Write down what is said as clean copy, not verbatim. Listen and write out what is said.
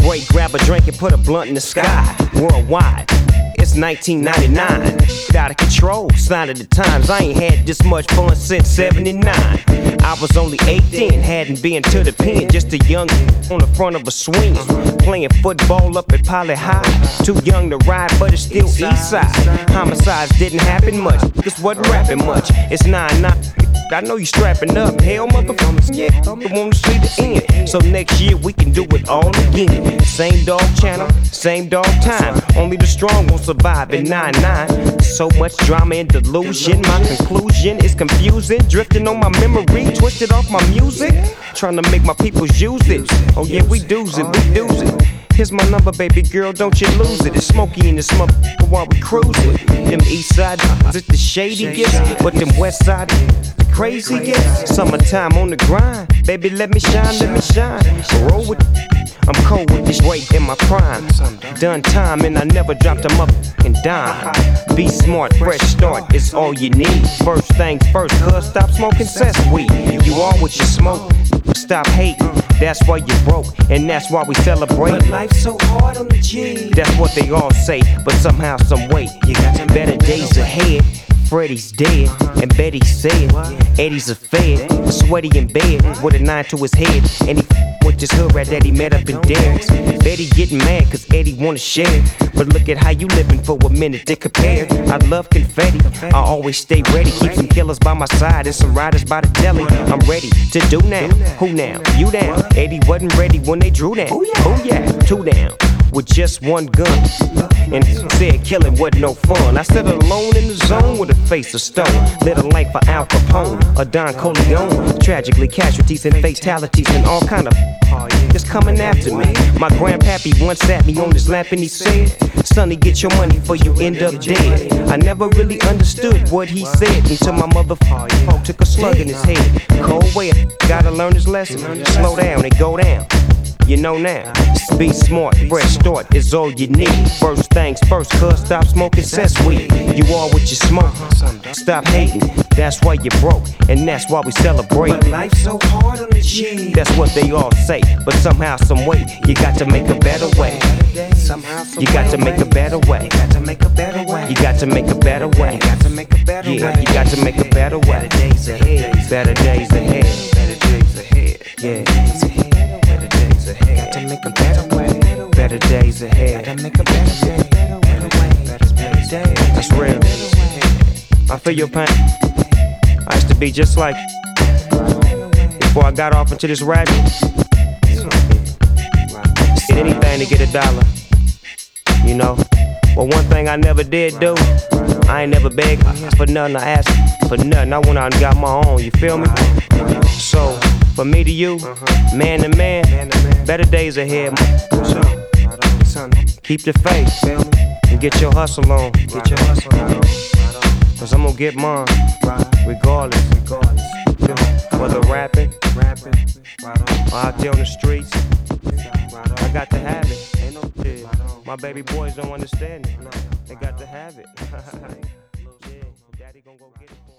break, grab a drink and put a blunt in the sky. Worldwide, it's 1999. Out of control, sign of the times. I ain't had this much fun since 79. I was only 18, hadn't been to the pen. Just a young on the front of a swing, playing football up at Poly High. Too young to ride, but it's still east side. Homicides didn't happen much, this wasn't rapping much. It's 9-9. I know you strapping up, hell motherfuckers, yeah, I wanna see the end. So next year we can do it all again. Same dog channel, same dog time. Only the strong won't survive in 9-9. So much drama and delusion. My conclusion is confusing. Drifting on my memory, twisted off my music. Trying to make my peoples use it. Oh yeah, we do's it, we do's it. Here's my number, baby girl, don't you lose it. It's smoky in this motherfucker while we cruising. Them east side, it's the shadiest, but them west side, the craziest. Summertime on the grind, baby, let me shine, let me shine. Roll with, I'm cold with this weight in my prime. Done time and I never dropped a motherfucking dime. Be smart, fresh start is all you need. First things first, cuz stop smoking cess weed. You are what you smoke. Stop hating, that's why you broke, and that's why we celebrate. But life's so hard on the G. That's what they all say, but somehow, some way, you got better days ahead. Freddie's dead, and Betty said Eddie's a fed, sweaty in bed with a 9 to his head, and he with this hood rat that he met up in Derrick's. Betty getting mad cause Eddie wanna share, but look at how you living for a minute to compare. I love confetti, I always stay ready, keep some killers by my side and some riders by the deli. I'm ready to do now, who now? You down? Eddie wasn't ready when they drew down. Oh yeah, 2 down with just one gun, and said killing wasn't no fun. I sat alone in the zone with a face of stone. Lived a life for Al Capone or Don Corleone. Tragically, casualties and fatalities and all kind of just coming after me. My grandpappy once sat me on his lap and he said, "Sonny, get your money before you end up dead." I never really understood what he said until my motherfucker took a slug in his head. Cold way, gotta learn his lesson. Slow down and go down. You know now, be smart, fresh start is all you need. First things first, cuz stop smoking cess weed. You are what you smoke, stop hating, that's why you broke, and that's why we celebrate. But life's so hard on the G. That's what they all say, but somehow, some way, you got to make a better way. You got to make a better way. You got to make a better way. You got to make a better way. You got to make a better way. Yeah, you got to make a better way. Better days ahead. Better days ahead. Better days ahead. Yeah. Better days ahead. Got to make a better way. Better days ahead. Got to make a better way. Better way. Better days. That's real. I feel your pain. I used to be just like before I got off into this racket. Did anything to get a dollar, you know. But one thing I never did do, I ain't never begged for nothing. I asked for nothing. I went out and got my own. You feel me? So for me to you, man to man, better days ahead. Keep the faith and get your hustle on. Get your hustle on. Cause I'm gonna get mine, regardless. Whether rapping or out there on the streets, I got to have it. Ain't no shit. My baby boys don't understand it. They got to have it. Yeah, daddy gonna go get it.